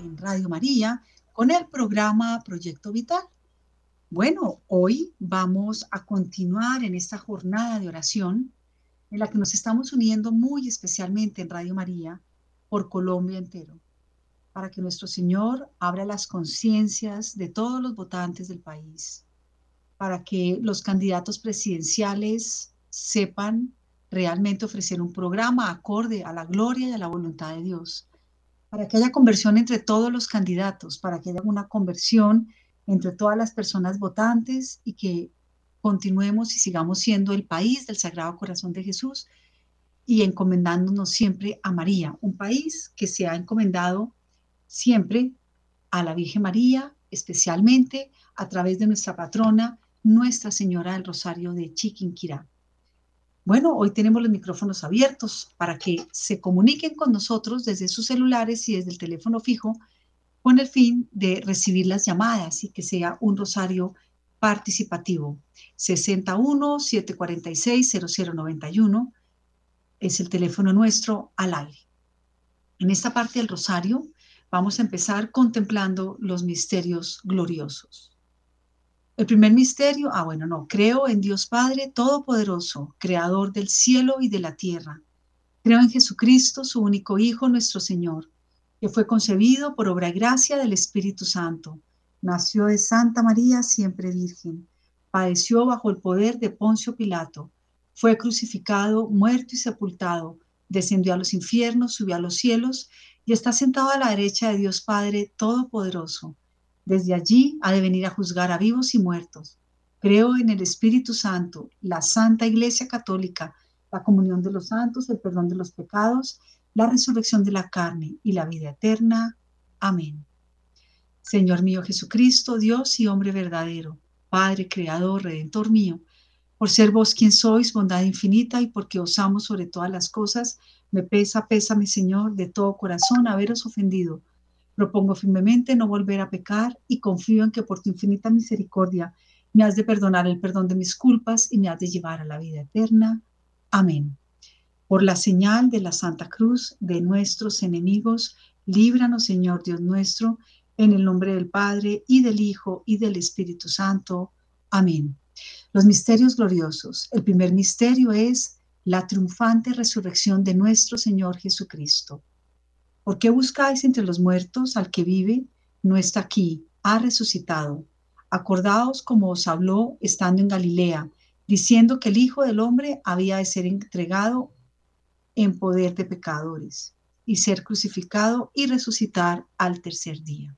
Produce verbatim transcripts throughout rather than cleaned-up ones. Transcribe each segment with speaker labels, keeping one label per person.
Speaker 1: en Radio María con el programa Proyecto Vital. Bueno, hoy vamos a continuar en esta jornada de oración en la que nos estamos uniendo muy especialmente en Radio María por Colombia entero, para que nuestro Señor abra las conciencias de todos los votantes del país, para que los candidatos presidenciales sepan realmente ofrecer un programa acorde a la gloria y a la voluntad de Dios, para que haya conversión entre todos los candidatos, para que haya una conversión entre todas las personas votantes y que continuemos y sigamos siendo el país del Sagrado Corazón de Jesús y encomendándonos siempre a María, un país que se ha encomendado siempre a la Virgen María, especialmente a través de nuestra patrona, Nuestra Señora del Rosario de Chiquinquirá. Bueno, hoy tenemos los micrófonos abiertos para que se comuniquen con nosotros desde sus celulares y desde el teléfono fijo con el fin de recibir las llamadas y que sea un rosario participativo. sesenta y uno, setecientos cuarenta y seis, cero cero noventa y uno es el teléfono nuestro al aire. En esta parte del rosario vamos a empezar contemplando los misterios gloriosos. El primer misterio, ah bueno, no, creo en Dios Padre Todopoderoso, Creador del cielo y de la tierra. Creo en Jesucristo, su único Hijo, nuestro Señor, que fue concebido por obra y gracia del Espíritu Santo. Nació de Santa María, siempre Virgen. Padeció bajo el poder de Poncio Pilato. Fue crucificado, muerto y sepultado. Descendió a los infiernos, subió a los cielos y está sentado a la derecha de Dios Padre Todopoderoso. Desde allí ha de venir a juzgar a vivos y muertos. Creo en el Espíritu Santo, la Santa Iglesia Católica, la comunión de los santos, el perdón de los pecados, la resurrección de la carne y la vida eterna. Amén. Señor mío Jesucristo, Dios y hombre verdadero, Padre, Creador, Redentor mío, por ser vos quien sois, bondad infinita, y porque os amo sobre todas las cosas, me pesa, pésame, Señor, de todo corazón haberos ofendido. Propongo firmemente no volver a pecar y confío en que por tu infinita misericordia me has de perdonar el perdón de mis culpas y me has de llevar a la vida eterna. Amén. Por la señal de la Santa Cruz de nuestros enemigos, líbranos, Señor Dios nuestro, en el nombre del Padre y del Hijo y del Espíritu Santo. Amén. Los misterios gloriosos. El primer misterio es la triunfante resurrección de nuestro Señor Jesucristo. ¿Por qué buscáis entre los muertos al que vive? No está aquí, ha resucitado. Acordaos como os habló estando en Galilea, diciendo que el Hijo del Hombre había de ser entregado en poder de pecadores y ser crucificado y resucitar al tercer día.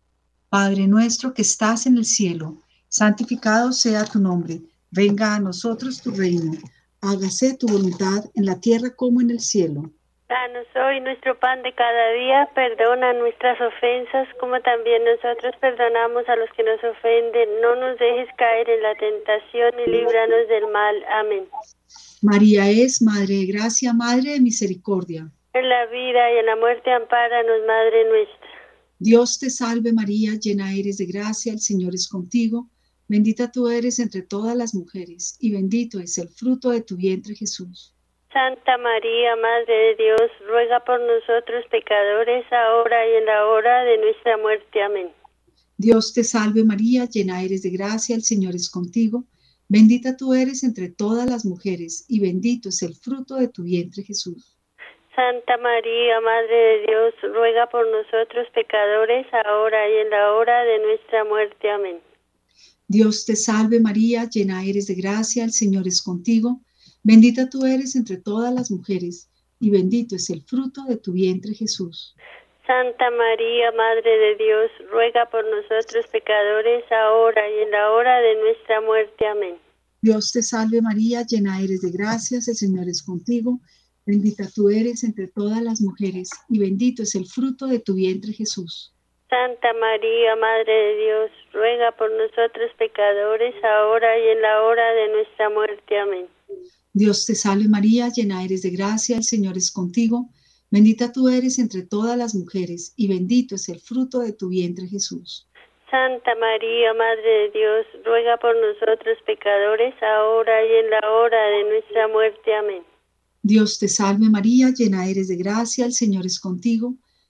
Speaker 1: Padre nuestro que estás en el cielo, santificado sea tu nombre. Venga a nosotros tu reino. Hágase tu voluntad en la tierra como en el cielo.
Speaker 2: Danos hoy nuestro pan de cada día, perdona nuestras ofensas como también nosotros perdonamos a los que nos ofenden. No nos dejes caer en la tentación y líbranos del mal. Amén.
Speaker 1: María es Madre de Gracia, Madre de Misericordia.
Speaker 2: En la vida y en la muerte ampáranos, Madre nuestra.
Speaker 1: Dios te salve María, llena eres de gracia, el Señor es contigo. Bendita tú eres entre todas las mujeres y bendito es el fruto de tu vientre Jesús.
Speaker 2: Santa María, Madre de Dios, ruega por nosotros pecadores, ahora y en la hora de nuestra muerte. Amén.
Speaker 1: Dios te salve María, llena eres de gracia, el Señor es contigo. Bendita tú eres entre todas las mujeres, y bendito es el fruto de tu vientre Jesús.
Speaker 2: Santa María, Madre de Dios, ruega por nosotros pecadores, ahora y en la hora de nuestra muerte. Amén.
Speaker 1: Dios te salve María, llena eres de gracia, el Señor es contigo. Bendita tú eres entre todas las mujeres, y bendito es el fruto de tu vientre Jesús.
Speaker 2: Santa María, Madre de Dios, ruega por nosotros pecadores, ahora y en la hora de nuestra muerte. Amén.
Speaker 1: Dios te salve María, llena eres de gracias, el Señor es contigo. Bendita tú eres entre todas las mujeres, y bendito es el fruto de tu vientre Jesús.
Speaker 2: Santa María, Madre de Dios, ruega por nosotros pecadores, ahora y en la hora de nuestra muerte. Amén.
Speaker 1: Dios te salve María, llena eres de gracia, el Señor es contigo. Bendita tú eres entre todas las mujeres, y bendito es el fruto de tu vientre Jesús.
Speaker 2: Santa María, Madre de Dios, ruega por nosotros pecadores, ahora y en la hora de nuestra muerte. Amén.
Speaker 1: Dios te salve María, llena eres de gracia, el Señor es contigo.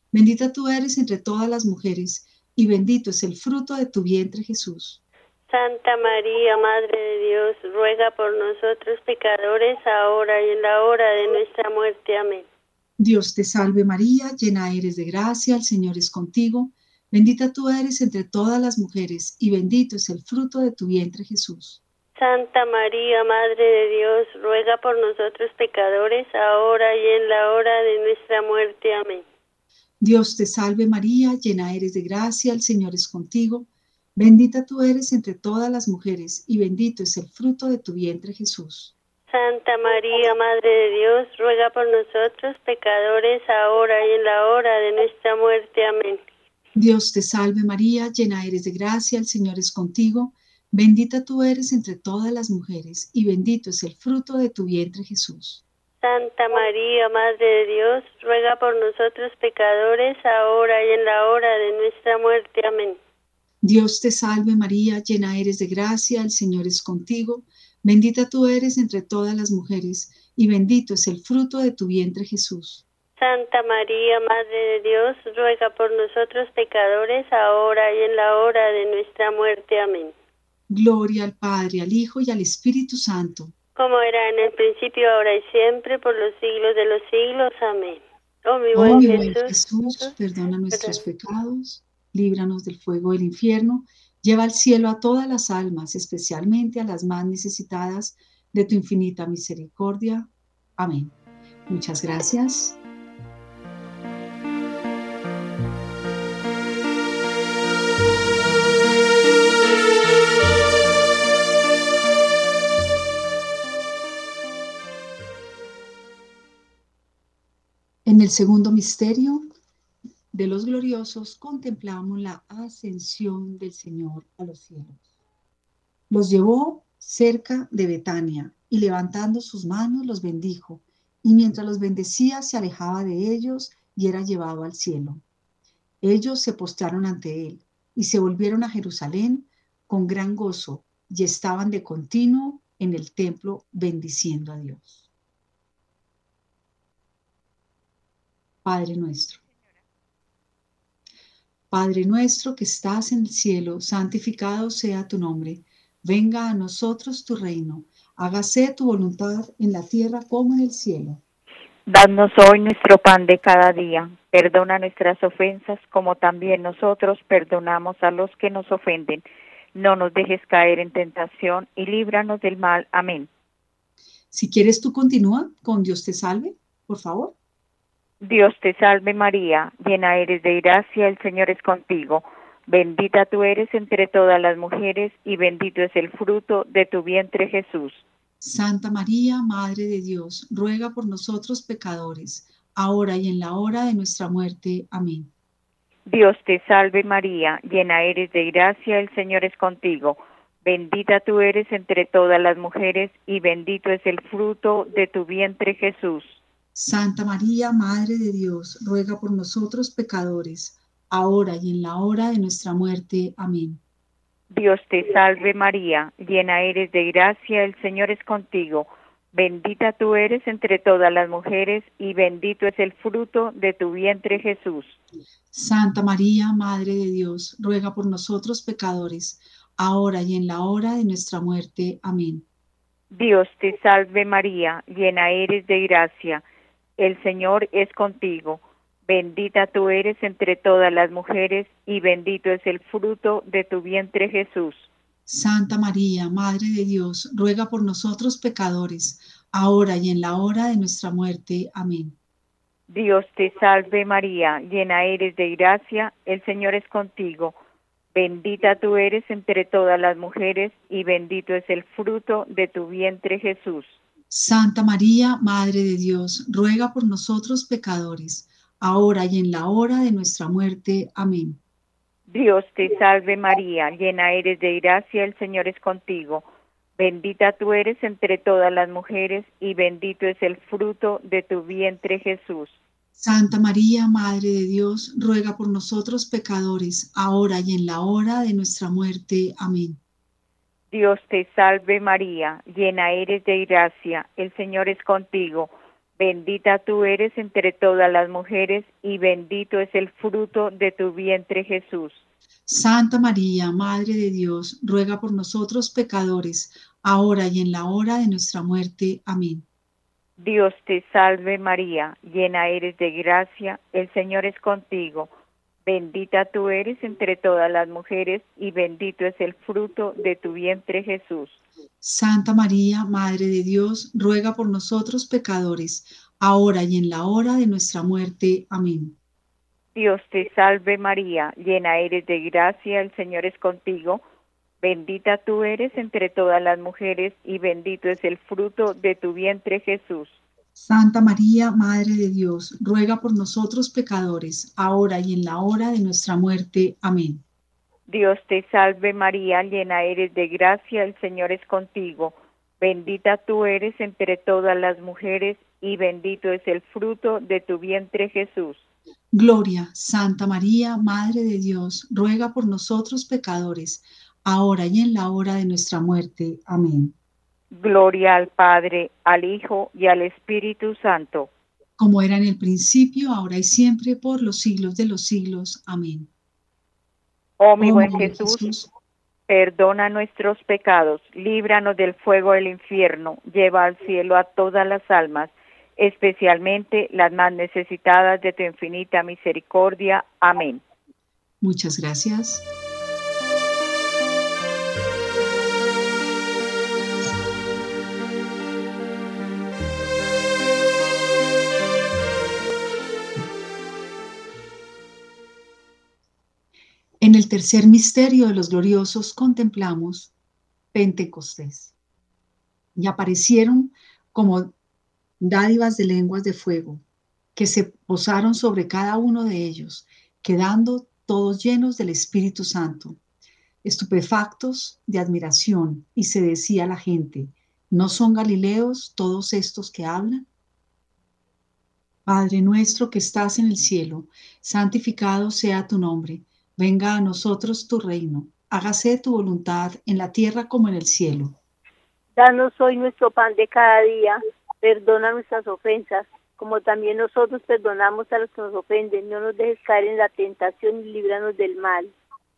Speaker 1: Bendita tú eres entre todas las mujeres, y bendito es el fruto de tu vientre, Jesús.
Speaker 2: Santa María, Madre de Dios, ruega por nosotros pecadores, ahora y en la hora de nuestra muerte. Amén.
Speaker 1: Dios te salve María, llena eres de gracia, el Señor es contigo. Bendita tú eres entre todas las mujeres, y bendito es el fruto de tu vientre, Jesús.
Speaker 2: Santa María, Madre de Dios, ruega por nosotros pecadores, ahora y en la hora de nuestra muerte. Amén.
Speaker 1: Dios te salve María, llena eres de gracia, el Señor es contigo. Bendita tú eres entre todas las mujeres, y bendito es el fruto de tu vientre, Jesús.
Speaker 2: Santa María, Madre de Dios, ruega por nosotros pecadores, ahora y en la hora de nuestra muerte. Amén.
Speaker 1: Dios te salve María, llena eres de gracia, el Señor es contigo. Bendita tú eres entre todas las mujeres, y bendito es el fruto de tu vientre, Jesús.
Speaker 2: Santa María, Madre de Dios, ruega por nosotros pecadores, ahora y en la hora de nuestra muerte. Amén.
Speaker 1: Dios te salve María, llena eres de gracia, el Señor es contigo. Bendita tú eres entre todas las mujeres, y bendito es el fruto de tu vientre, Jesús.
Speaker 2: Santa María, Madre de Dios, ruega por nosotros pecadores, ahora y en la hora de nuestra muerte. Amén.
Speaker 1: Gloria al Padre, al Hijo y al Espíritu Santo.
Speaker 2: Como era en el principio, ahora y siempre, por los siglos de los siglos. Amén. Oh mi buen
Speaker 1: Oh, mi
Speaker 2: Jesús,
Speaker 1: buen Jesús, perdona nuestros pecados, líbranos del fuego del infierno, lleva al cielo a todas las almas, especialmente a las más necesitadas de tu infinita misericordia. Amén. Muchas gracias. En el segundo misterio de los gloriosos contemplamos la ascensión del Señor a los cielos. Los llevó cerca de Betania y levantando sus manos los bendijo, y mientras los bendecía se alejaba de ellos y era llevado al cielo. Ellos se postraron ante él y se volvieron a Jerusalén con gran gozo y estaban de continuo en el templo bendiciendo a Dios. Padre nuestro. Padre nuestro que estás en el cielo, santificado sea tu nombre. Venga a nosotros tu reino. Hágase tu voluntad en la tierra como en el cielo.
Speaker 3: Danos hoy nuestro pan de cada día. Perdona nuestras ofensas como también nosotros perdonamos a los que nos ofenden. No nos dejes caer en tentación y líbranos del mal. Amén.
Speaker 1: Si quieres tú continúa con Dios te salve, por favor.
Speaker 3: Dios te salve María, llena eres de gracia, el Señor es contigo. Bendita tú eres entre todas las mujeres y bendito es el fruto de tu vientre Jesús.
Speaker 1: Santa María, Madre de Dios, ruega por nosotros pecadores, ahora y en la hora de nuestra muerte. Amén.
Speaker 3: Dios te salve María, llena eres de gracia, el Señor es contigo. Bendita tú eres entre todas las mujeres y bendito es el fruto de tu vientre Jesús.
Speaker 1: Santa María, Madre de Dios, ruega por nosotros pecadores, ahora y en la hora de nuestra muerte. Amén.
Speaker 3: Dios te salve María, llena eres de gracia, el Señor es contigo. Bendita tú eres entre todas las mujeres y bendito es el fruto de tu vientre Jesús.
Speaker 1: Santa María, Madre de Dios, ruega por nosotros pecadores, ahora y en la hora de nuestra muerte. Amén.
Speaker 3: Dios te salve María, llena eres de gracia, el Señor es contigo. Bendita tú eres entre todas las mujeres y bendito es el fruto de tu vientre Jesús.
Speaker 1: Santa María, Madre de Dios, ruega por nosotros pecadores, ahora y en la hora de nuestra muerte. Amén.
Speaker 3: Dios te salve María, llena eres de gracia, el Señor es contigo. Bendita tú eres entre todas las mujeres y bendito es el fruto de tu vientre Jesús.
Speaker 1: Santa María, Madre de Dios, ruega por nosotros pecadores, ahora y en la hora de nuestra muerte. Amén.
Speaker 3: Dios te salve María, llena eres de gracia, el Señor es contigo. Bendita tú eres entre todas las mujeres y bendito es el fruto de tu vientre Jesús.
Speaker 1: Santa María, Madre de Dios, ruega por nosotros pecadores, ahora y en la hora de nuestra muerte. Amén.
Speaker 3: Dios te salve María, llena eres de gracia, el Señor es contigo. Bendita tú eres entre todas las mujeres, y bendito es el fruto de tu vientre, Jesús.
Speaker 1: Santa María, Madre de Dios, ruega por nosotros pecadores, ahora y en la hora de nuestra muerte. Amén.
Speaker 3: Dios te salve María, llena eres de gracia, el Señor es contigo. Bendita tú eres entre todas las mujeres, y bendito es el fruto de tu vientre, Jesús.
Speaker 1: Santa María, Madre de Dios, ruega por nosotros pecadores, ahora y en la hora de nuestra muerte. Amén.
Speaker 3: Dios te salve María, llena eres de gracia, el Señor es contigo. Bendita tú eres entre todas las mujeres, y bendito es el fruto de tu vientre, Jesús.
Speaker 1: Santa María, Madre de Dios, ruega por nosotros pecadores, ahora y en la hora de nuestra muerte. Amén.
Speaker 3: Dios te salve María, llena eres de gracia, el Señor es contigo. Bendita tú eres entre todas las mujeres, y bendito es el fruto de tu vientre, Jesús.
Speaker 1: Gloria, Santa María, Madre de Dios, ruega por nosotros pecadores, ahora y en la hora de nuestra muerte. Amén.
Speaker 3: Gloria al Padre, al Hijo y al Espíritu Santo.
Speaker 1: Como era en el principio, ahora y siempre, por los siglos de los siglos. Amén.
Speaker 3: Oh mi
Speaker 1: Oh,
Speaker 3: buen
Speaker 1: mi buen
Speaker 3: Jesús,
Speaker 1: Jesús,
Speaker 3: perdona nuestros pecados, líbranos del fuego del infierno, lleva al cielo a todas las almas, especialmente las más necesitadas de tu infinita misericordia. Amén.
Speaker 1: muchas gracias. En el tercer misterio de los gloriosos contemplamos Pentecostés. Y aparecieron como dádivas de lenguas de fuego, que se posaron sobre cada uno de ellos, quedando todos llenos del Espíritu Santo, estupefactos de admiración, y se decía a la gente: ¿no son galileos todos estos que hablan? Padre nuestro que estás en el cielo, santificado sea tu nombre. Venga a nosotros tu reino. Hágase tu voluntad en la tierra como en el cielo.
Speaker 2: Danos hoy nuestro pan de cada día. Perdona nuestras ofensas, como también nosotros perdonamos a los que nos ofenden. No nos dejes caer en la tentación y líbranos del mal.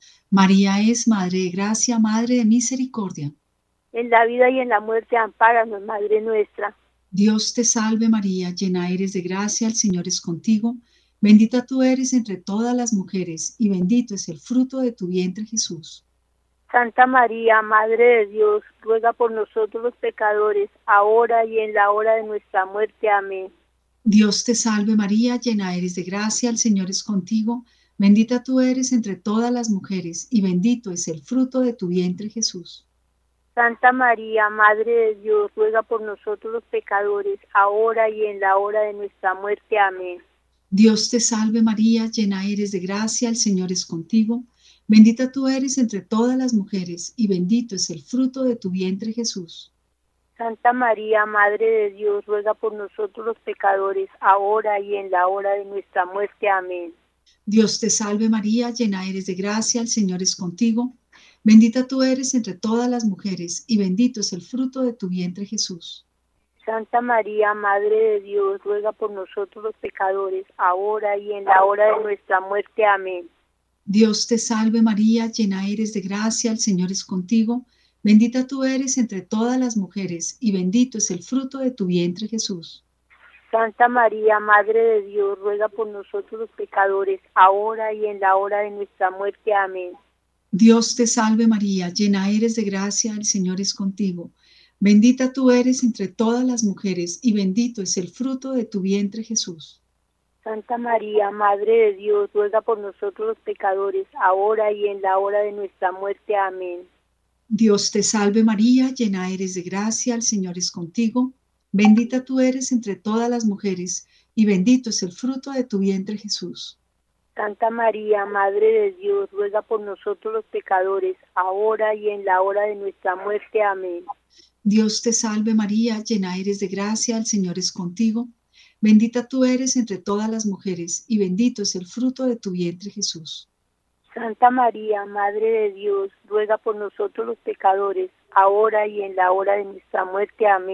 Speaker 1: María es Madre de Gracia, Madre de Misericordia.
Speaker 2: En la vida y en la muerte, ampáranos, Madre nuestra.
Speaker 1: Dios te salve María, llena eres de gracia, el Señor es contigo. Bendita tú eres entre todas las mujeres, y bendito es el fruto de tu vientre, Jesús.
Speaker 2: Santa María, Madre de Dios, ruega por nosotros los pecadores, ahora y en la hora de nuestra muerte. Amén.
Speaker 1: Dios te salve María, llena eres de gracia, el Señor es contigo. Bendita tú eres entre todas las mujeres, y bendito es el fruto de tu vientre, Jesús.
Speaker 2: Santa María, Madre de Dios, ruega por nosotros los pecadores, ahora y en la hora de nuestra muerte. Amén.
Speaker 1: Dios te salve María, llena eres de gracia, el Señor es contigo. Bendita tú eres entre todas las mujeres, y bendito es el fruto de tu vientre, Jesús.
Speaker 2: Santa María, Madre de Dios, ruega por nosotros los pecadores, ahora y en la hora de nuestra muerte. Amén.
Speaker 1: Dios te salve María, llena eres de gracia, el Señor es contigo. Bendita tú eres entre todas las mujeres, y bendito es el fruto de tu vientre, Jesús.
Speaker 2: Santa María, Madre de Dios, ruega por nosotros los pecadores, ahora y en la hora de nuestra muerte. Amén.
Speaker 1: Dios te salve María, llena eres de gracia, el Señor es contigo. Bendita tú eres entre todas las mujeres, y bendito es el fruto de tu vientre, Jesús.
Speaker 2: Santa María, Madre de Dios, ruega por nosotros los pecadores, ahora y en la hora de nuestra muerte. Amén.
Speaker 1: Dios te salve María, llena eres de gracia, el Señor es contigo. Bendita tú eres entre todas las mujeres, y bendito es el fruto de tu vientre, Jesús.
Speaker 2: Santa María, Madre de Dios, ruega por nosotros los pecadores, ahora y en la hora de nuestra muerte. Amén.
Speaker 1: Dios te salve María, llena eres de gracia, el Señor es contigo. Bendita tú eres entre todas las mujeres, y bendito es el fruto de tu vientre, Jesús.
Speaker 2: Santa María, Madre de Dios, ruega por nosotros los pecadores, ahora y en la hora de nuestra muerte. Amén.
Speaker 1: Dios te salve María, llena eres de gracia, el Señor es contigo. Bendita tú eres entre todas las mujeres, y bendito es el fruto de tu vientre, Jesús.
Speaker 2: Santa María, Madre de Dios, ruega por nosotros los pecadores, ahora y en la hora de nuestra muerte. Amén.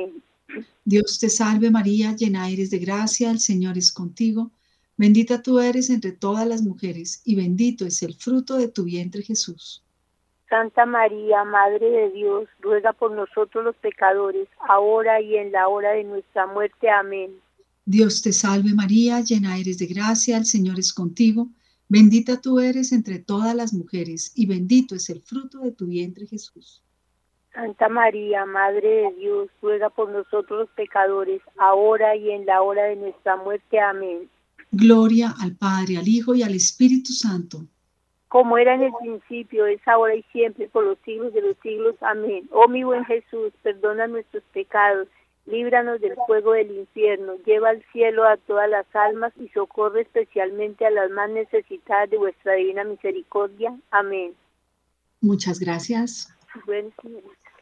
Speaker 1: Dios te salve María, llena eres de gracia, el Señor es contigo. Bendita tú eres entre todas las mujeres, y bendito es el fruto de tu vientre Jesús.
Speaker 4: Santa María, Madre de Dios, ruega por nosotros los pecadores, ahora y en la hora de nuestra muerte. Amén.
Speaker 1: Dios te salve María, llena eres de gracia, el Señor es contigo. Bendita tú eres entre todas las mujeres, y bendito es el fruto de tu vientre Jesús.
Speaker 4: Santa María, Madre de Dios, ruega por nosotros los pecadores, ahora y en la hora de nuestra muerte. Amén.
Speaker 1: Gloria al Padre, al Hijo y al Espíritu Santo.
Speaker 4: Como era en el principio, es ahora y siempre, por los siglos de los siglos. Amén. Oh mi buen Jesús, perdona nuestros pecados, líbranos del fuego del infierno, lleva al cielo a todas las almas y socorre especialmente a las más necesitadas de vuestra divina misericordia. Amén.
Speaker 1: Muchas gracias.
Speaker 4: Bueno, señora.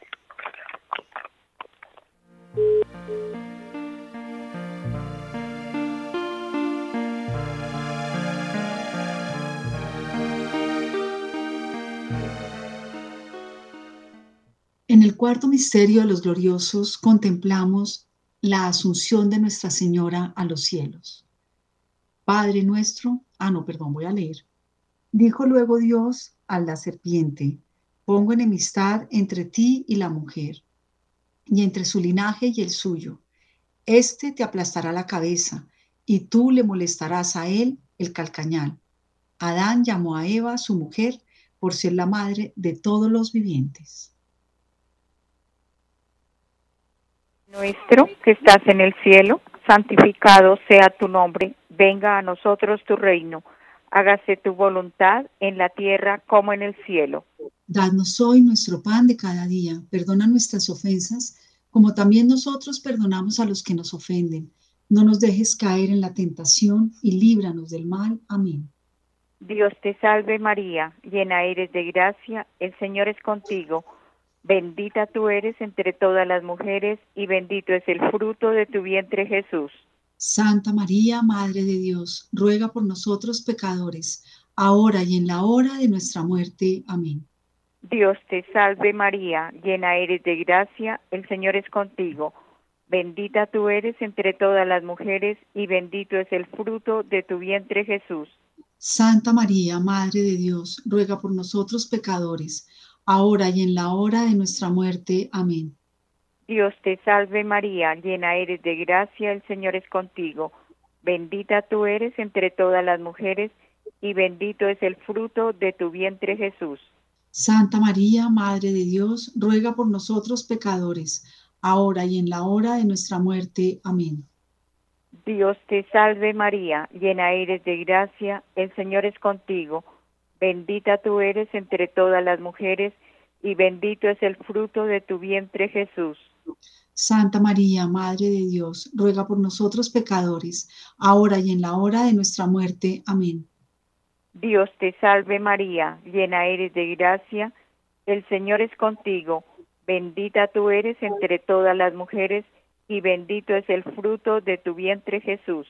Speaker 1: En el cuarto misterio de los gloriosos contemplamos la asunción de Nuestra Señora a los cielos. Padre nuestro, ah no, perdón, voy a leer. Dijo luego Dios a la serpiente, pongo enemistad entre ti y la mujer, y entre su linaje y el suyo. Este te aplastará la cabeza, y tú le molestarás a él el calcañal. Adán llamó a Eva, su mujer, por ser la madre de todos los vivientes.
Speaker 3: Nuestro que estás en el cielo, santificado sea tu nombre, venga a nosotros tu reino, hágase tu voluntad en la tierra como en el cielo.
Speaker 1: Danos hoy nuestro pan de cada día, perdona nuestras ofensas, como también nosotros perdonamos a los que nos ofenden. No nos dejes caer en la tentación y líbranos del mal. Amén.
Speaker 3: Dios te salve María, llena eres de gracia, el Señor es contigo. Bendita tú eres entre todas las mujeres y bendito es el fruto de tu vientre Jesús.
Speaker 1: Santa María, Madre de Dios, ruega por nosotros pecadores, ahora y en la hora de nuestra muerte. Amén.
Speaker 3: Dios te salve María, llena eres de gracia, el Señor es contigo. Bendita tú eres entre todas las mujeres y bendito es el fruto de tu vientre Jesús.
Speaker 1: Santa María, Madre de Dios, ruega por nosotros pecadores, ahora y en la hora de nuestra muerte. Amén.
Speaker 3: Dios te salve María, llena eres de gracia, el Señor es contigo. Bendita tú eres entre todas las mujeres y bendito es el fruto de tu vientre Jesús.
Speaker 1: Santa María, Madre de Dios, ruega por nosotros pecadores, ahora y en la hora de nuestra muerte. Amén.
Speaker 3: Dios te salve María, llena eres de gracia, el Señor es contigo. Bendita tú eres entre todas las mujeres y bendito es el fruto de tu vientre Jesús.
Speaker 1: Santa María, Madre de Dios, ruega por nosotros pecadores, ahora y en la hora de nuestra muerte. Amén.
Speaker 3: Dios te salve María, llena eres de gracia, el Señor es contigo. Bendita tú eres entre todas las mujeres y bendito es el fruto de tu vientre Jesús.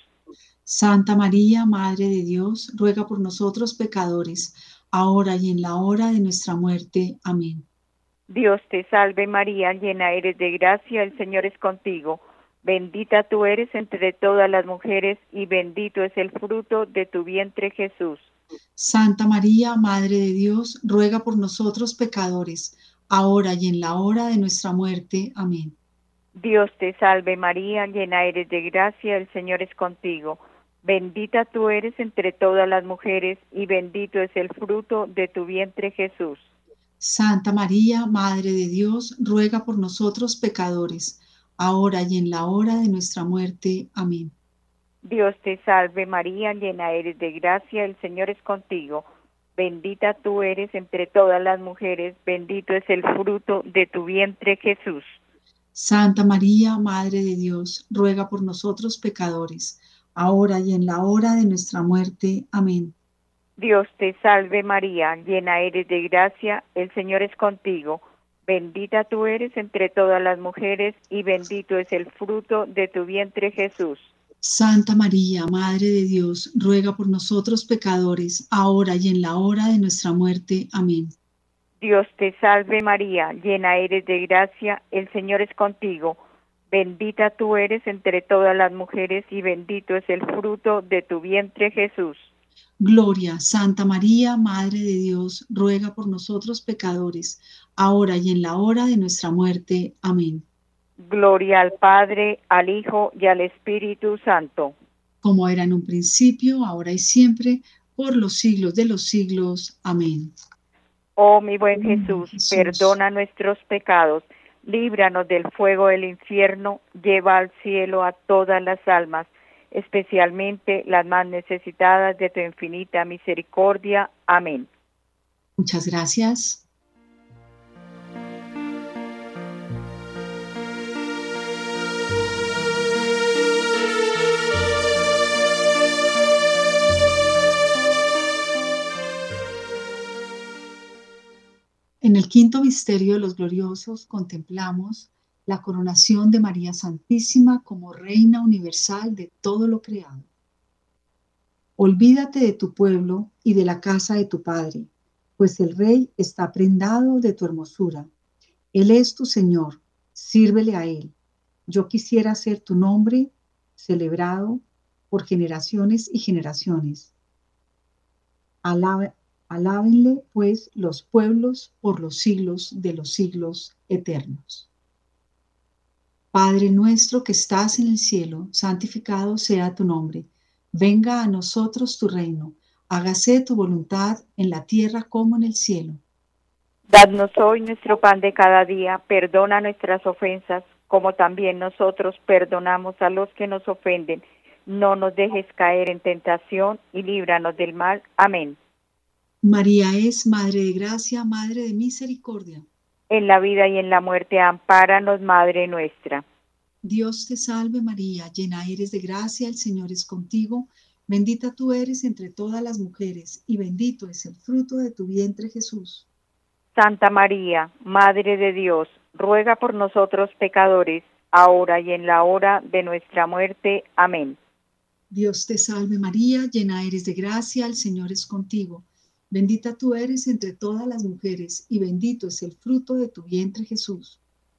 Speaker 1: Santa María, Madre de Dios, ruega por nosotros pecadores, ahora y en la hora de nuestra muerte. Amén.
Speaker 3: Dios te salve María, llena eres de gracia, el Señor es contigo. Bendita tú eres entre todas las mujeres y bendito es el fruto de tu vientre Jesús.
Speaker 1: Santa María, Madre de Dios, ruega por nosotros pecadores, ahora y en la hora de nuestra muerte. Amén.
Speaker 3: Dios te salve María, llena eres de gracia, el Señor es contigo. Bendita tú eres entre todas las mujeres y bendito es el fruto de tu vientre Jesús.
Speaker 1: Santa María, Madre de Dios, ruega por nosotros pecadores, ahora y en la hora de nuestra muerte. Amén.
Speaker 3: Dios te salve María, llena eres de gracia, el Señor es contigo. Bendita tú eres entre todas las mujeres, bendito es el fruto de tu vientre Jesús.
Speaker 1: Santa María, Madre de Dios, ruega por nosotros pecadores, ahora y en la hora de nuestra muerte. Amén.
Speaker 3: Dios te salve María, llena eres de gracia, el Señor es contigo. Bendita tú eres entre todas las mujeres y bendito es el fruto de tu vientre Jesús.
Speaker 1: Santa María, Madre de Dios, ruega por nosotros pecadores, ahora y en la hora de nuestra muerte. Amén.
Speaker 3: Dios te salve María, llena eres de gracia, el Señor es contigo. Bendita tú eres entre todas las mujeres y bendito es el fruto de tu vientre, Jesús.
Speaker 1: Gloria, Santa María, Madre de Dios, ruega por nosotros pecadores, ahora y en la hora de nuestra muerte. Amén.
Speaker 3: Gloria al Padre, al Hijo y al Espíritu Santo.
Speaker 1: Como era en un principio, ahora y siempre, por los siglos de los siglos. Amén.
Speaker 3: Oh mi buen
Speaker 1: Oh,
Speaker 3: Jesús,
Speaker 1: Jesús.
Speaker 3: perdona nuestros pecados, líbranos del fuego del infierno, lleva al cielo a todas las almas, especialmente las más necesitadas de tu infinita misericordia. Amén.
Speaker 1: Muchas gracias. En el quinto misterio de los gloriosos contemplamos la coronación de María Santísima como Reina Universal de todo lo creado. Olvídate de tu pueblo y de la casa de tu padre, pues el Rey está prendado de tu hermosura. Él es tu Señor, sírvele a Él. Yo quisiera ser tu nombre celebrado por generaciones y generaciones. Alaba, alábenle, pues, los pueblos por los siglos de los siglos eternos. Padre nuestro que estás en el cielo, santificado sea tu nombre. Venga a nosotros tu reino. Hágase tu voluntad en la tierra como en el cielo.
Speaker 3: Dadnos hoy nuestro pan de cada día, perdona nuestras ofensas, como también nosotros perdonamos a los que nos ofenden. No nos dejes caer en tentación y líbranos del mal. Amén.
Speaker 1: María es Madre de Gracia, Madre de Misericordia.
Speaker 3: En la vida y en la muerte, ampáranos, Madre nuestra.
Speaker 1: Dios te salve María, llena eres de gracia, el Señor es contigo. Bendita tú eres entre todas las mujeres, y bendito es el fruto de tu vientre, Jesús.
Speaker 3: Santa María, Madre de Dios, ruega por nosotros pecadores, ahora y en la hora de nuestra muerte. Amén.
Speaker 1: Dios te salve María, llena eres de gracia, el Señor es contigo. Bendita tú eres entre todas las mujeres, y bendito es el fruto de tu vientre, Jesús.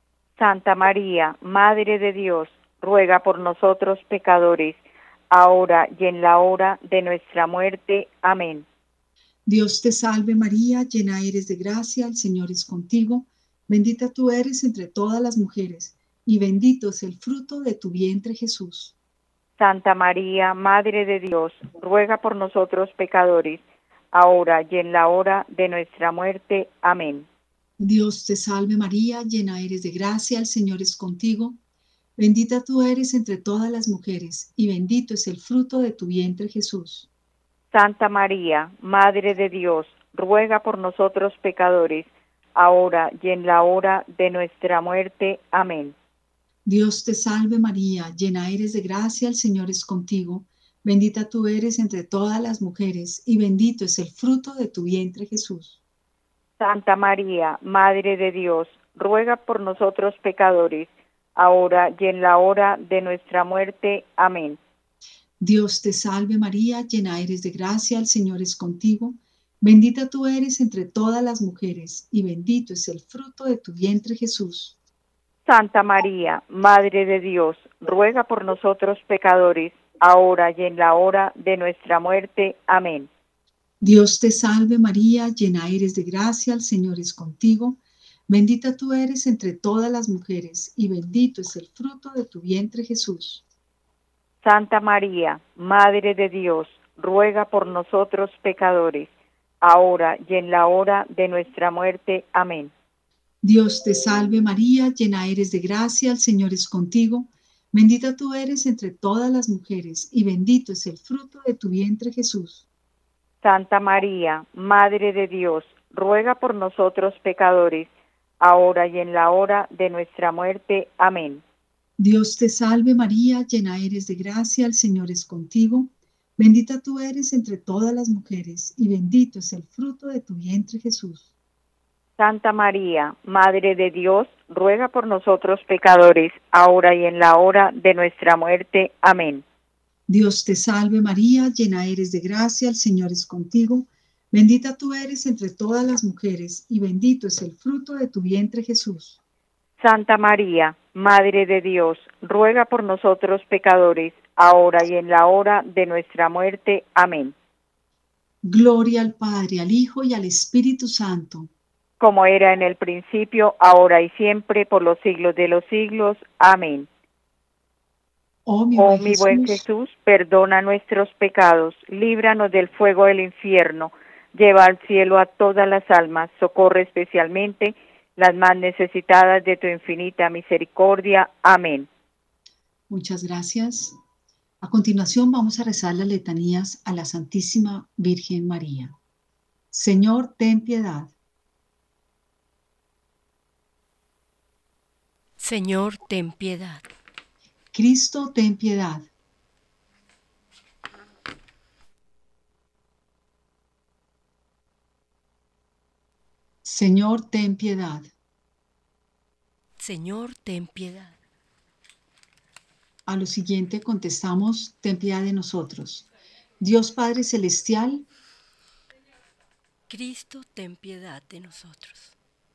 Speaker 3: Santa María, Madre de Dios, ruega por nosotros pecadores, ahora y en la hora de nuestra muerte. Amén.
Speaker 1: Dios te salve María, llena eres de gracia, el Señor es contigo. Bendita tú eres entre todas las mujeres, y bendito es el fruto de tu vientre, Jesús.
Speaker 3: Santa María, Madre de Dios, ruega por nosotros pecadores, ahora y en la hora de nuestra muerte. Amén.
Speaker 1: Dios te salve María, llena eres de gracia, el Señor es contigo. Bendita tú eres entre todas las mujeres, y bendito es el fruto de tu vientre, Jesús.
Speaker 3: Santa María, Madre de Dios, ruega por nosotros pecadores, ahora y en la hora de nuestra muerte. Amén.
Speaker 1: Dios te salve María, llena eres de gracia, el Señor es contigo. Bendita tú eres entre todas las mujeres, y bendito es el fruto de tu vientre, Jesús.
Speaker 3: Santa María, Madre de Dios, ruega por nosotros pecadores, ahora y en la hora de nuestra muerte. Amén.
Speaker 1: Dios te salve María, llena eres de gracia, el Señor es contigo. Bendita tú eres entre todas las mujeres, y bendito es el fruto de tu vientre, Jesús.
Speaker 3: Santa María, Madre de Dios, ruega por nosotros pecadores, ahora y en la hora de nuestra muerte. Amén.
Speaker 1: Dios te salve María, llena eres de gracia, el Señor es contigo. Bendita tú eres entre todas las mujeres, y bendito es el fruto de tu vientre, Jesús.
Speaker 3: Santa María, Madre de Dios, ruega por nosotros pecadores, ahora y en la hora de nuestra muerte. Amén.
Speaker 1: Dios te salve María, llena eres de gracia, el Señor es contigo. Bendita tú eres entre todas las mujeres, y bendito es el fruto de tu vientre, Jesús.
Speaker 3: Santa María, Madre de Dios, ruega por nosotros pecadores, ahora y en la hora de nuestra muerte. Amén.
Speaker 1: Dios te salve María, llena eres de gracia, el Señor es contigo. Bendita tú eres entre todas las mujeres, y bendito es el fruto de tu vientre, Jesús.
Speaker 3: Santa María, Madre de Dios, ruega por nosotros pecadores, ahora y en la hora de nuestra muerte. Amén.
Speaker 1: Dios te salve María, llena eres de gracia, el Señor es contigo. Bendita tú eres entre todas las mujeres, y bendito es el fruto de tu vientre, Jesús.
Speaker 3: Santa María, Madre de Dios, ruega por nosotros pecadores, ahora y en la hora de nuestra muerte. Amén.
Speaker 1: Gloria al Padre, al Hijo y al Espíritu Santo.
Speaker 3: Como era en el principio, ahora y siempre, por los siglos de los siglos. Amén.
Speaker 1: Oh mi,
Speaker 3: oh,
Speaker 1: buen,
Speaker 3: mi
Speaker 1: Jesús.
Speaker 3: buen Jesús, perdona nuestros pecados, líbranos del fuego del infierno, lleva al cielo a todas las almas, socorre especialmente las más necesitadas de tu infinita misericordia. Amén.
Speaker 1: Muchas gracias. A continuación vamos a rezar las letanías a la Santísima Virgen María. Señor, ten piedad.
Speaker 5: Señor, ten piedad.
Speaker 1: Cristo, ten piedad. Señor, ten piedad.
Speaker 5: Señor, ten piedad.
Speaker 1: A lo siguiente contestamos, ten piedad de nosotros. Dios Padre Celestial.
Speaker 5: Cristo, ten piedad de nosotros.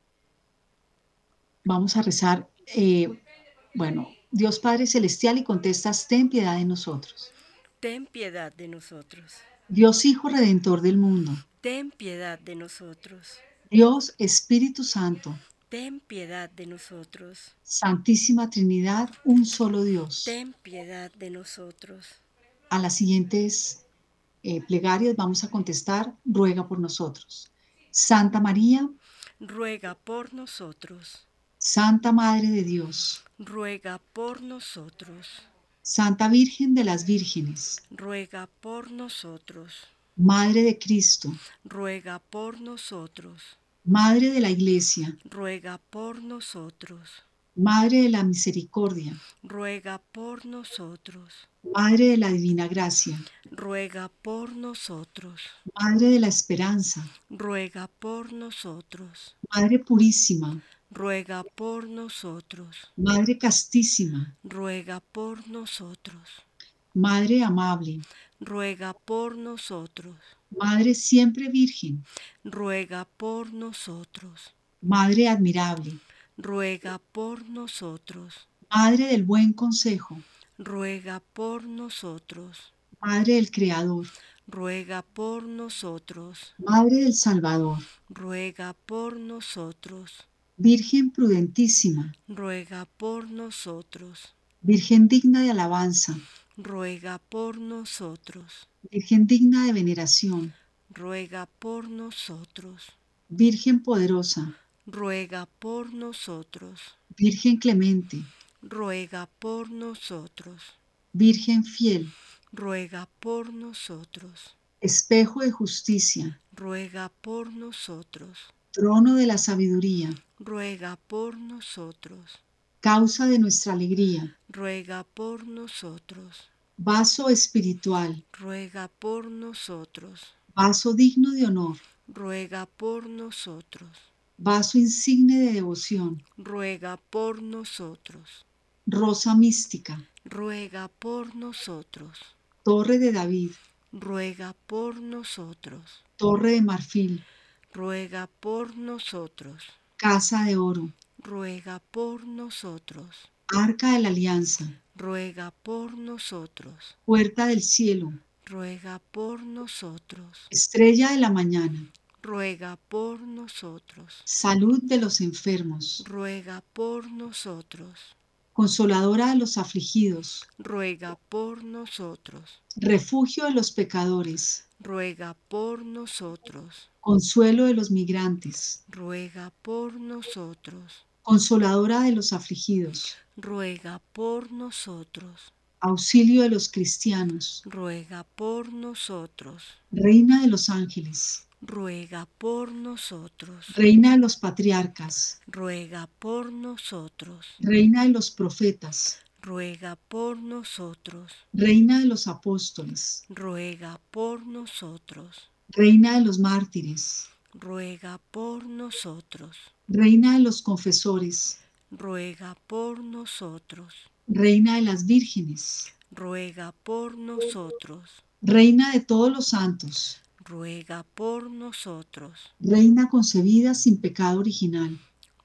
Speaker 1: Vamos a rezar, eh, bueno, Dios Padre Celestial y contestas, ten piedad de nosotros.
Speaker 5: Ten piedad de nosotros.
Speaker 1: Dios Hijo Redentor del mundo.
Speaker 5: Ten piedad de nosotros.
Speaker 1: Dios Espíritu Santo.
Speaker 5: Ten piedad de nosotros.
Speaker 1: Santísima Trinidad, un solo Dios.
Speaker 5: Ten piedad de nosotros.
Speaker 1: A las siguientes eh, plegarias vamos a contestar, ruega por nosotros. Santa María,
Speaker 5: ruega por nosotros.
Speaker 1: Santa Madre de Dios,
Speaker 5: ruega por nosotros.
Speaker 1: Santa Virgen de las Vírgenes,
Speaker 5: ruega por nosotros.
Speaker 1: Madre de Cristo,
Speaker 5: ruega por nosotros.
Speaker 1: Madre de la Iglesia,
Speaker 5: ruega por nosotros.
Speaker 1: Madre de la Misericordia,
Speaker 5: ruega por nosotros.
Speaker 1: Madre de la Divina Gracia,
Speaker 5: ruega por nosotros.
Speaker 1: Madre de la Esperanza,
Speaker 5: ruega por nosotros.
Speaker 1: Madre Purísima,
Speaker 5: ruega por nosotros.
Speaker 1: Madre Castísima,
Speaker 5: ruega por nosotros.
Speaker 1: Madre Amable,
Speaker 5: ruega por nosotros.
Speaker 1: Madre Siempre Virgen,
Speaker 5: ruega por nosotros.
Speaker 1: Madre Admirable,
Speaker 5: ruega por nosotros.
Speaker 1: Madre del Buen Consejo,
Speaker 5: ruega por nosotros.
Speaker 1: Madre del Creador,
Speaker 5: ruega por nosotros.
Speaker 1: Madre del Salvador,
Speaker 5: ruega por nosotros.
Speaker 1: Virgen prudentísima,
Speaker 5: ruega por nosotros.
Speaker 1: Virgen digna de alabanza,
Speaker 5: ruega por nosotros.
Speaker 1: Virgen digna de veneración,
Speaker 5: ruega por nosotros.
Speaker 1: Virgen poderosa,
Speaker 5: ruega por nosotros.
Speaker 1: Virgen clemente,
Speaker 5: ruega por nosotros.
Speaker 1: Virgen fiel,
Speaker 5: ruega por nosotros.
Speaker 1: Espejo de justicia,
Speaker 5: ruega por nosotros.
Speaker 1: Trono de la sabiduría,
Speaker 5: ruega por nosotros.
Speaker 1: Causa de nuestra alegría,
Speaker 5: ruega por nosotros.
Speaker 1: Vaso espiritual,
Speaker 5: ruega por nosotros.
Speaker 1: Vaso digno de honor,
Speaker 5: ruega por nosotros.
Speaker 1: Vaso insigne de devoción,
Speaker 5: ruega por nosotros.
Speaker 1: Rosa mística,
Speaker 5: ruega por nosotros.
Speaker 1: Torre de David,
Speaker 5: ruega por nosotros.
Speaker 1: Torre de marfil,
Speaker 5: ruega por nosotros.
Speaker 1: Casa de oro,
Speaker 5: ruega por nosotros.
Speaker 1: Arca de la alianza,
Speaker 5: ruega por nosotros.
Speaker 1: Puerta del cielo,
Speaker 5: ruega por nosotros.
Speaker 1: Estrella de la mañana,
Speaker 5: ruega por nosotros.
Speaker 1: Salud de los enfermos,
Speaker 5: ruega por nosotros.
Speaker 1: Consoladora de los afligidos,
Speaker 5: ruega por nosotros.
Speaker 1: Refugio de los pecadores,
Speaker 5: ruega por nosotros.
Speaker 1: Consuelo de los migrantes,
Speaker 5: ruega por nosotros.
Speaker 1: Consoladora de los afligidos,
Speaker 5: ruega por nosotros.
Speaker 1: Auxilio de los cristianos,
Speaker 5: ruega por nosotros.
Speaker 1: Reina de los ángeles,
Speaker 5: ruega por nosotros.
Speaker 1: Reina de los patriarcas,
Speaker 5: ruega por nosotros.
Speaker 1: Reina de los profetas,
Speaker 5: ruega por nosotros.
Speaker 1: Reina de los apóstoles,
Speaker 5: ruega por nosotros.
Speaker 1: Reina de los mártires,
Speaker 5: ruega por nosotros.
Speaker 1: Reina de los confesores,
Speaker 5: ruega por nosotros.
Speaker 1: Reina de las vírgenes,
Speaker 5: ruega por nosotros.
Speaker 1: Reina de todos los santos,
Speaker 5: ruega por nosotros.
Speaker 1: Reina concebida sin pecado original,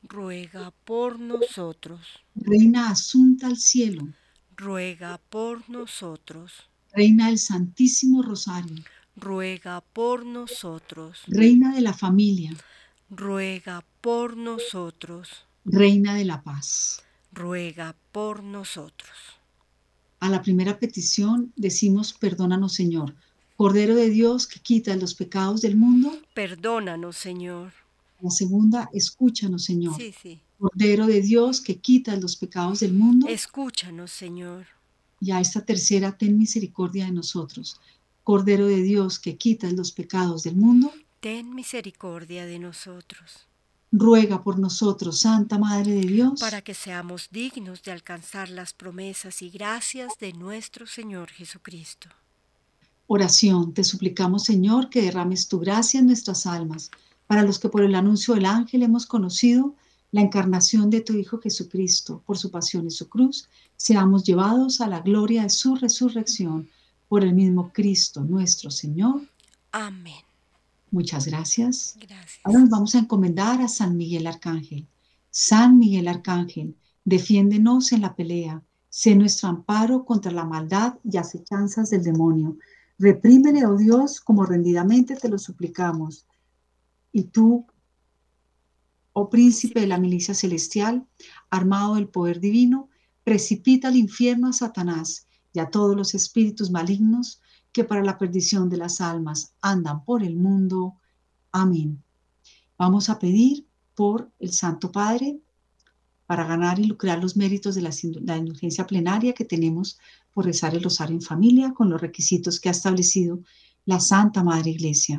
Speaker 5: ruega por nosotros.
Speaker 1: Reina asunta al cielo,
Speaker 5: Ruega por nosotros.
Speaker 1: Reina del Santísimo Rosario,
Speaker 5: Ruega por nosotros.
Speaker 1: Reina de la familia,
Speaker 5: Ruega por nosotros.
Speaker 1: Reina de la paz.
Speaker 5: Ruega por nosotros.
Speaker 1: A la primera petición decimos, perdónanos, Señor. Cordero de Dios que quitas los pecados del mundo.
Speaker 5: Perdónanos, Señor.
Speaker 1: La segunda, escúchanos, Señor.
Speaker 5: Sí, sí.
Speaker 1: Cordero de Dios que quitas los pecados del mundo.
Speaker 5: Escúchanos, Señor.
Speaker 1: Y a esta tercera, ten misericordia de nosotros. Cordero de Dios que quitas los pecados del mundo.
Speaker 5: Ten misericordia de nosotros.
Speaker 1: Ruega por nosotros, Santa Madre de Dios,
Speaker 5: para que seamos dignos de alcanzar las promesas y gracias de nuestro Señor Jesucristo.
Speaker 1: Oración, te suplicamos, Señor, que derrames tu gracia en nuestras almas, para los que por el anuncio del ángel hemos conocido la encarnación de tu Hijo Jesucristo, por su pasión y su cruz, seamos llevados a la gloria de su resurrección, por el mismo Cristo nuestro Señor.
Speaker 5: Amén.
Speaker 1: Muchas gracias.
Speaker 5: Gracias.
Speaker 1: Ahora nos vamos a encomendar a San Miguel Arcángel. San Miguel Arcángel, defiéndenos en la pelea, sé nuestro amparo contra la maldad y acechanzas del demonio. Reprímele, oh Dios, como rendidamente te lo suplicamos. Y tú, oh príncipe de la milicia celestial, armado del poder divino, precipita al infierno a Satanás y a todos los espíritus malignos que para la perdición de las almas andan por el mundo. Amén. Vamos a pedir por el Santo Padre para ganar y lucrar los méritos de la, la indulgencia plenaria que tenemos por rezar el rosario en familia con los requisitos que ha establecido la Santa Madre Iglesia.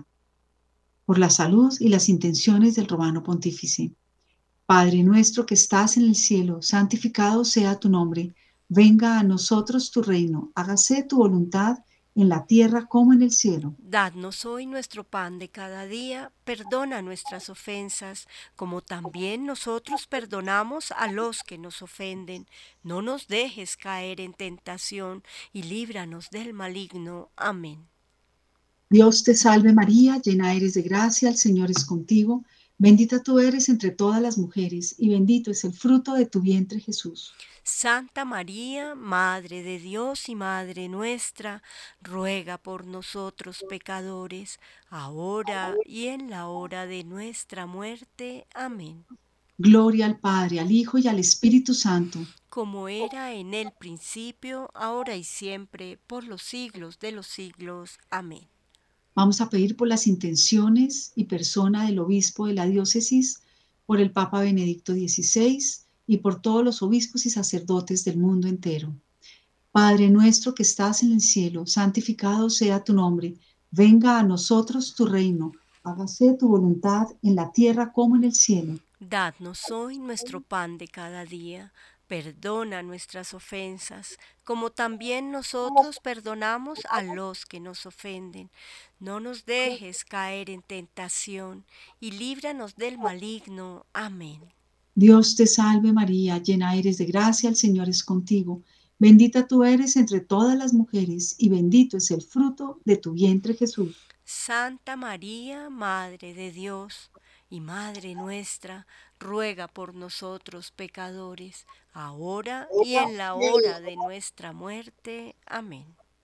Speaker 1: Por la salud y las intenciones del Romano Pontífice. Padre nuestro que estás en el cielo, santificado sea tu nombre. Venga a nosotros tu reino. Hágase tu voluntad en la tierra como en el cielo.
Speaker 5: Dadnos hoy nuestro pan de cada día, perdona nuestras ofensas, como también nosotros perdonamos a los que nos ofenden. No nos dejes caer en tentación y líbranos del maligno. Amén.
Speaker 1: Dios te salve María, llena eres de gracia, el Señor es contigo. Bendita tú eres entre todas las mujeres, y bendito es el fruto de tu vientre, Jesús.
Speaker 5: Santa María, Madre de Dios y Madre nuestra, ruega por nosotros pecadores, ahora y en la hora de nuestra muerte. Amén.
Speaker 1: Gloria al Padre, al Hijo y al Espíritu Santo.
Speaker 5: Como era en el principio, ahora y siempre, por los siglos de los siglos. Amén.
Speaker 1: Vamos a pedir por las intenciones y persona del obispo de la diócesis, por el Papa Benedicto dieciséis y por todos los obispos y sacerdotes del mundo entero. Padre nuestro que estás en el cielo, santificado sea tu nombre. Venga a nosotros tu reino. Hágase tu voluntad en la tierra como en el cielo.
Speaker 5: Dadnos hoy nuestro pan de cada día. Perdona nuestras ofensas, como también nosotros perdonamos a los que nos ofenden. No nos dejes caer en tentación, y líbranos del maligno. Amén.
Speaker 1: Dios te salve María, llena eres de gracia, el Señor es contigo. Bendita tú eres entre todas las mujeres, y bendito es el fruto de tu vientre, Jesús.
Speaker 5: Santa María, Madre de Dios y Madre nuestra, ruega por nosotros pecadores, ahora y en la hora de nuestra muerte. Amén.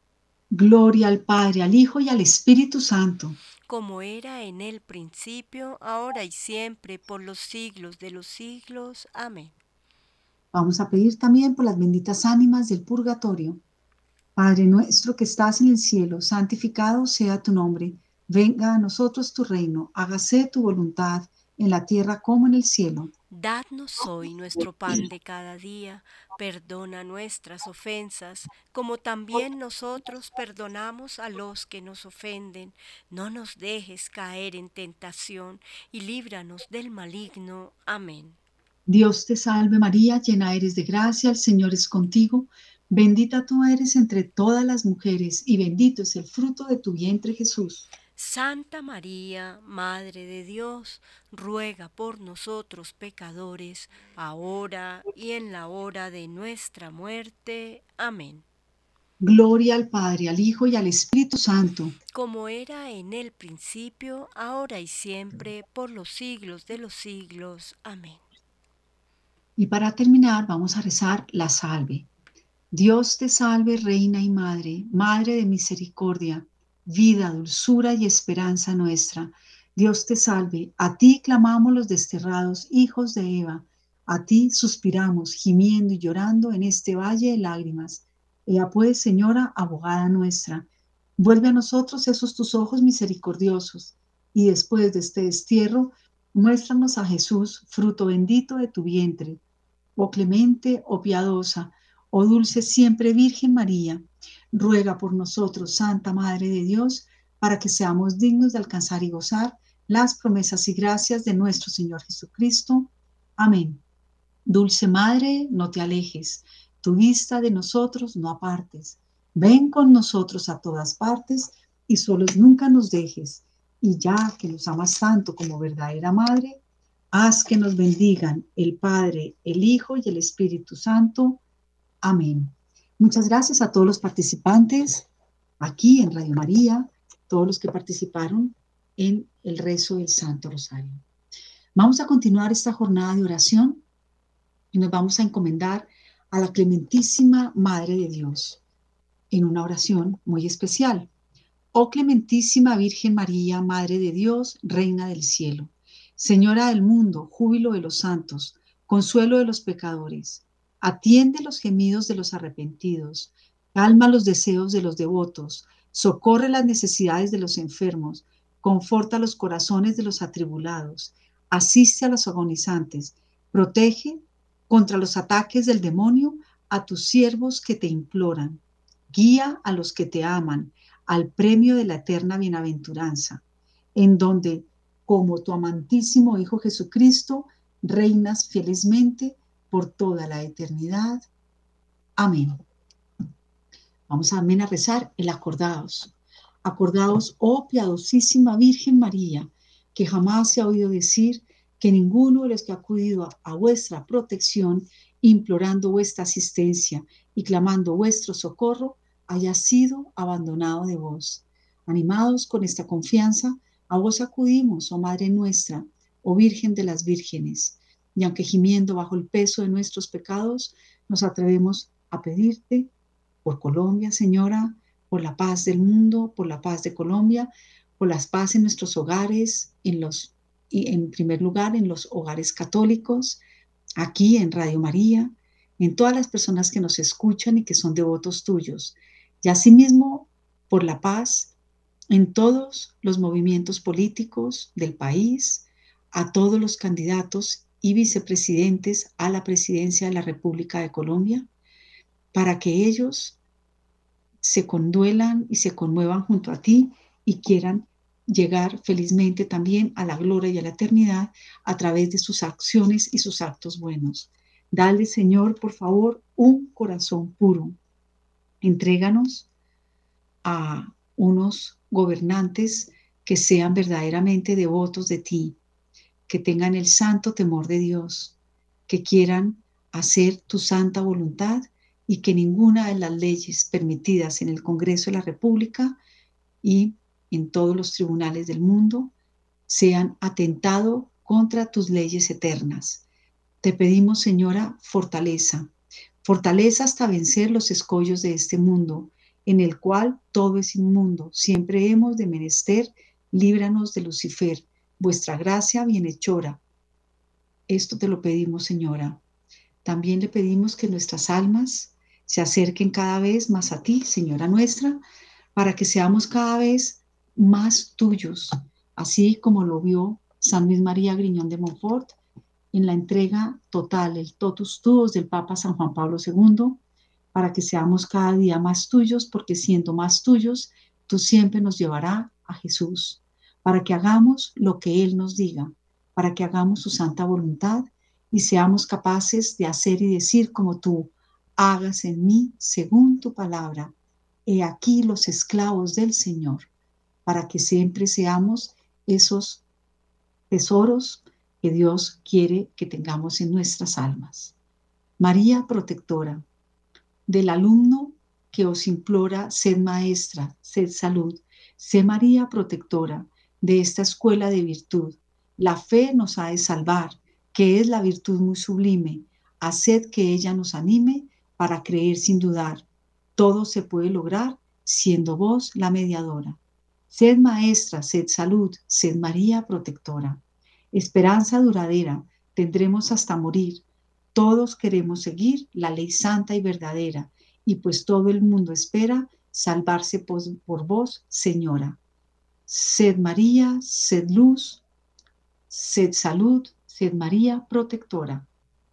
Speaker 1: Gloria al Padre, al Hijo y al Espíritu Santo.
Speaker 5: Como era en el principio, ahora y siempre, por los siglos de los siglos. Amén.
Speaker 1: Vamos a pedir también por las benditas ánimas del purgatorio. Padre nuestro que estás en el cielo, santificado sea tu nombre. Venga a nosotros tu reino, hágase tu voluntad en la tierra como en el cielo.
Speaker 5: Dadnos hoy nuestro pan de cada día, perdona nuestras ofensas, como también nosotros perdonamos a los que nos ofenden. No nos dejes caer en tentación y líbranos del maligno. Amén.
Speaker 1: Dios te salve María, llena eres de gracia, el Señor es contigo. Bendita tú eres entre todas las mujeres, y bendito es el fruto de tu vientre, Jesús.
Speaker 5: Santa María, Madre de Dios, ruega por nosotros pecadores, ahora y en la hora de nuestra muerte. Amén.
Speaker 1: Gloria al Padre, al Hijo y al Espíritu Santo.
Speaker 5: Como era en el principio, ahora y siempre, por los siglos de los siglos. Amén.
Speaker 1: Y para terminar, vamos a rezar la salve. Dios te salve, Reina y Madre, Madre de misericordia, vida, dulzura y esperanza nuestra. Dios te salve, a ti clamamos los desterrados hijos de Eva, a ti suspiramos, gimiendo y llorando en este valle de lágrimas. Ea pues, Señora, abogada nuestra, vuelve a nosotros esos tus ojos misericordiosos, y después de este destierro, muéstranos a Jesús, fruto bendito de tu vientre. Oh clemente, oh piadosa, oh dulce siempre Virgen María, ruega por nosotros, Santa Madre de Dios, para que seamos dignos de alcanzar y gozar las promesas y gracias de nuestro Señor Jesucristo. Amén. Dulce Madre, no te alejes, tu vista de nosotros no apartes. Ven con nosotros a todas partes y solos nunca nos dejes. Y ya que nos amas tanto como verdadera Madre, haz que nos bendigan el Padre, el Hijo y el Espíritu Santo. Amén. Muchas gracias a todos los participantes aquí en Radio María, todos los que participaron en el rezo del Santo Rosario. Vamos a continuar esta jornada de oración y nos vamos a encomendar a la clementísima Madre de Dios en una oración muy especial. Oh clementísima Virgen María, Madre de Dios, Reina del cielo, Señora del mundo, júbilo de los santos, consuelo de los pecadores, atiende los gemidos de los arrepentidos, calma los deseos de los devotos, socorre las necesidades de los enfermos, conforta los corazones de los atribulados, asiste a los agonizantes, protege contra los ataques del demonio a tus siervos que te imploran, guía a los que te aman al premio de la eterna bienaventuranza, en donde, como tu amantísimo Hijo Jesucristo, reinas fielmente por toda la eternidad. Amén. Vamos a, amén, a rezar el acordaos. Acordaos, oh piadosísima Virgen María, que jamás se ha oído decir que ninguno de los que ha acudido a, a vuestra protección, implorando vuestra asistencia y clamando vuestro socorro, haya sido abandonado de vos. Animados con esta confianza, a vos acudimos, oh Madre nuestra, oh Virgen de las vírgenes, y aunque gimiendo bajo el peso de nuestros pecados, nos atrevemos a pedirte por Colombia, Señora, por la paz del mundo, por la paz de Colombia, por la paz en nuestros hogares, en los, y en primer lugar en los hogares católicos, aquí en Radio María, en todas las personas que nos escuchan y que son devotos tuyos, y asimismo por la paz en todos los movimientos políticos del país, a todos los candidatos y vicepresidentes a la presidencia de la República de Colombia, para que ellos se conduelan y se conmuevan junto a ti y quieran llegar felizmente también a la gloria y a la eternidad a través de sus acciones y sus actos buenos. Dale, Señor, por favor, un corazón puro. Entréganos a unos gobernantes que sean verdaderamente devotos de ti, que tengan el santo temor de Dios, que quieran hacer tu santa voluntad y que ninguna de las leyes permitidas en el Congreso de la República y en todos los tribunales del mundo sean atentado contra tus leyes eternas. Te pedimos, Señora, fortaleza, fortaleza hasta vencer los escollos de este mundo, en el cual todo es inmundo. Siempre hemos de menester, líbranos de Lucifer, vuestra gracia bienhechora. Esto te lo pedimos, Señora. También le pedimos que nuestras almas se acerquen cada vez más a ti, Señora nuestra, para que seamos cada vez más tuyos, así como lo vio San Luis María Griñón de Montfort en la entrega total, el totus tuos del Papa San Juan Pablo segundo, para que seamos cada día más tuyos, porque siendo más tuyos, tú siempre nos llevarás a Jesús, para que hagamos lo que Él nos diga, para que hagamos su santa voluntad y seamos capaces de hacer y decir como tú, hágase en mí según tu palabra. He aquí los esclavos del Señor, para que siempre seamos esos tesoros que Dios quiere que tengamos en nuestras almas. María protectora, del alumno que os implora, sed maestra, sed salud, sé María protectora de esta escuela de virtud. La fe nos ha de salvar, que es la virtud muy sublime. haced que ella nos anime para creer sin dudar. Todo se puede lograr siendo vos la mediadora. Sed maestra, sed salud, sed María protectora. Esperanza duradera tendremos hasta morir. Todos queremos seguir la ley santa y verdadera, y pues todo el mundo espera salvarse por, por vos, Señora. Sed María, sed luz, sed salud, sed María protectora.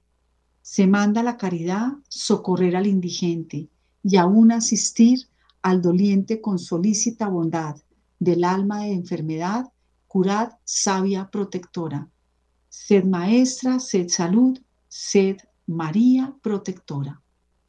Speaker 1: Se manda la caridad, socorrer al indigente y aún asistir al doliente con solícita bondad. Del alma de enfermedad, curad, sabia protectora. Sed maestra, sed salud, sed María protectora.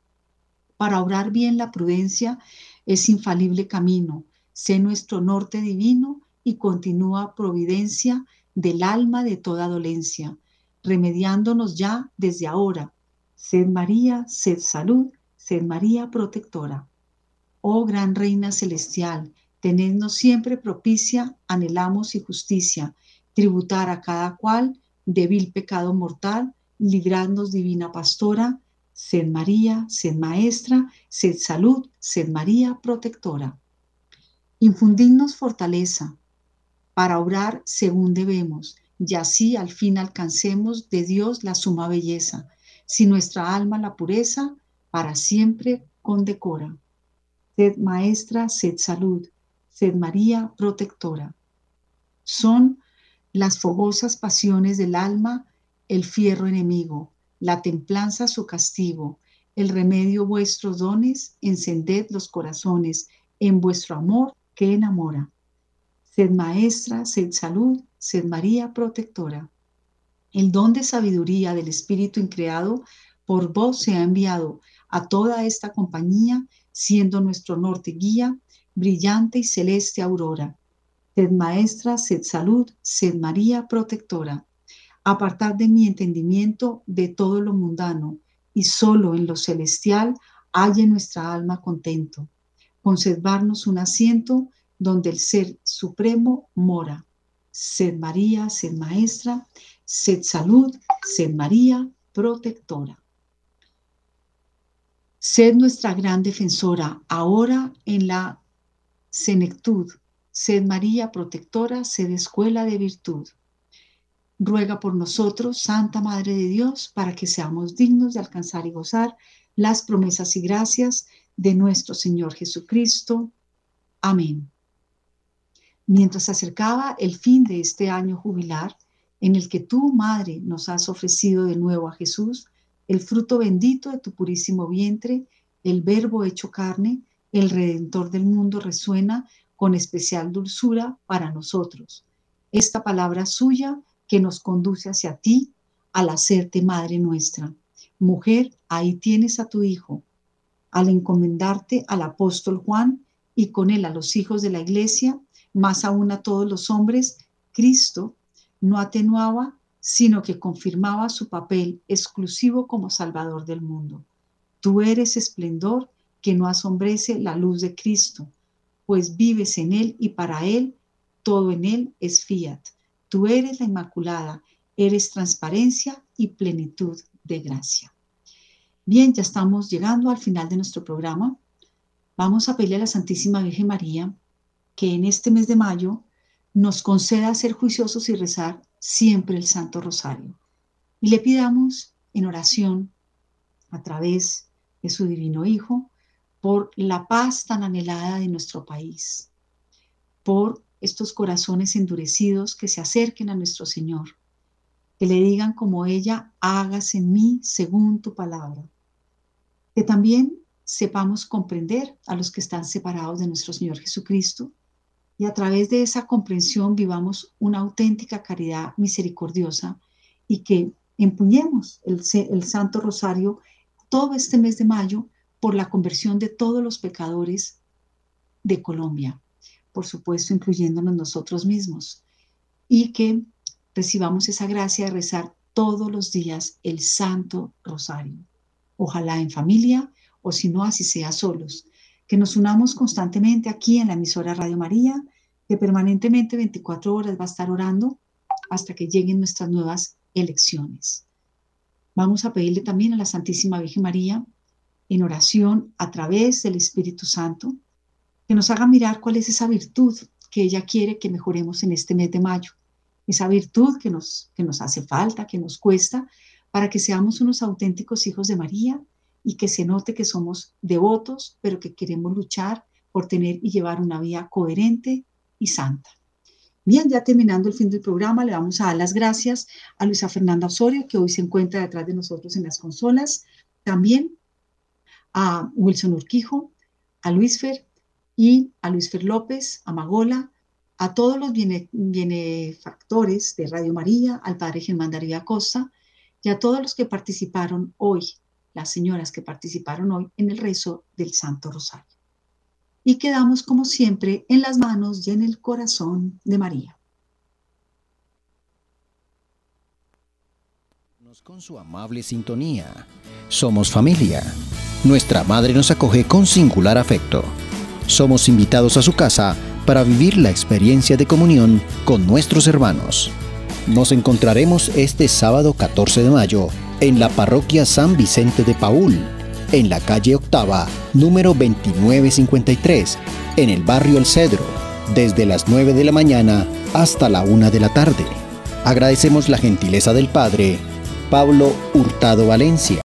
Speaker 1: Para obrar bien la prudencia es infalible camino. Sé nuestro norte divino y continúa providencia del alma de toda dolencia, remediándonos ya desde ahora. Sed María, sed salud, sed María protectora. Oh gran Reina Celestial, tenednos siempre propicia, anhelamos y justicia, tributar a cada cual de vil pecado mortal, libradnos divina pastora, sed María, sed maestra, sed salud, sed María protectora. Infundidnos fortaleza para obrar según debemos, y así al fin alcancemos de Dios la suma belleza, si nuestra alma la pureza para siempre condecora. Sed maestra, sed salud, sed María protectora. Son las fogosas pasiones del alma el fierro enemigo, la templanza su castigo, el remedio vuestros dones, encended los corazones en vuestro amor que enamora. Sed maestra, sed salud, sed María protectora. El don de sabiduría del Espíritu increado por vos se ha enviado a toda esta compañía, siendo nuestro norte guía, brillante y celeste aurora. Sed maestra, sed salud, sed María protectora. Apartad de mi entendimiento de todo lo mundano, y solo en lo celestial halle nuestra alma contento. Conservarnos un asiento donde el Ser Supremo mora. Sed María, sed maestra, sed salud, sed María protectora. Sed nuestra gran defensora, ahora en la senectud. Sed María protectora, sed escuela de virtud. Ruega por nosotros, Santa Madre de Dios, para que seamos dignos de alcanzar y gozar las promesas y gracias de nuestro Señor Jesucristo. Amén. Mientras se acercaba el fin de este año jubilar, en el que tú, Madre, nos has ofrecido de nuevo a Jesús, el fruto bendito de tu purísimo vientre, el Verbo hecho carne, el Redentor del mundo, resuena con especial dulzura para nosotros. Esta palabra suya que nos conduce hacia ti al hacerte Madre nuestra. Mujer, ahí tienes a tu Hijo. Al encomendarte al apóstol Juan y con él a los hijos de la Iglesia, más aún a todos los hombres, Cristo no atenuaba, sino que confirmaba su papel exclusivo como Salvador del mundo. Tú eres esplendor que no asombrece la luz de Cristo, pues vives en Él y para Él, todo en Él es fiat. Tú eres la Inmaculada, eres transparencia y plenitud de gracia. Bien, ya estamos llegando al final de nuestro programa. Vamos a pedirle a la Santísima Virgen María que en este mes de mayo nos conceda ser juiciosos y rezar siempre el Santo Rosario. Y le pidamos en oración a través de su Divino Hijo por la paz tan anhelada de nuestro país, por estos corazones endurecidos que se acerquen a nuestro Señor, que le digan como ella, hágase en mí según tu palabra. Que también sepamos comprender a los que están separados de nuestro Señor Jesucristo y a través de esa comprensión vivamos una auténtica caridad misericordiosa y que empuñemos el, el Santo Rosario todo este mes de mayo por la conversión de todos los pecadores de Colombia, por supuesto incluyéndonos nosotros mismos, y que recibamos esa gracia de rezar todos los días el Santo Rosario. Ojalá en familia o si no, así sea solos. Que nos unamos constantemente aquí en la emisora Radio María, que permanentemente veinticuatro horas va a estar orando hasta que lleguen nuestras nuevas elecciones. Vamos a pedirle también a la Santísima Virgen María, en oración a través del Espíritu Santo, que nos haga mirar cuál es esa virtud que ella quiere que mejoremos en este mes de mayo. Esa virtud que nos, que nos hace falta, que nos cuesta, para que seamos unos auténticos hijos de María y que se note que somos devotos, pero que queremos luchar por tener y llevar una vida coherente y santa. Bien, ya terminando el fin del programa, le vamos a dar las gracias a Luisa Fernanda Osorio, que hoy se encuentra detrás de nosotros en las consolas, también a Wilson Urquijo, a Luisfer y a Luisfer López, a Magola, a todos los bene, benefactores de Radio María, al Padre Germán Darío Acosta y a todos los que participaron hoy, las señoras que participaron hoy en el rezo del Santo Rosario. Y quedamos como siempre en las manos y en el corazón de María.
Speaker 6: Con su amable sintonía. Somos familia. Nuestra madre nos acoge con singular afecto. Somos invitados a su casa para vivir la experiencia de comunión con nuestros hermanos. Nos encontraremos este sábado catorce de mayo en la parroquia San Vicente de Paúl, en la calle Octava, número veintinueve cincuenta y tres, en el barrio El Cedro, desde las nueve de la mañana hasta la una de la tarde. Agradecemos la gentileza del Padre Pablo Hurtado Valencia.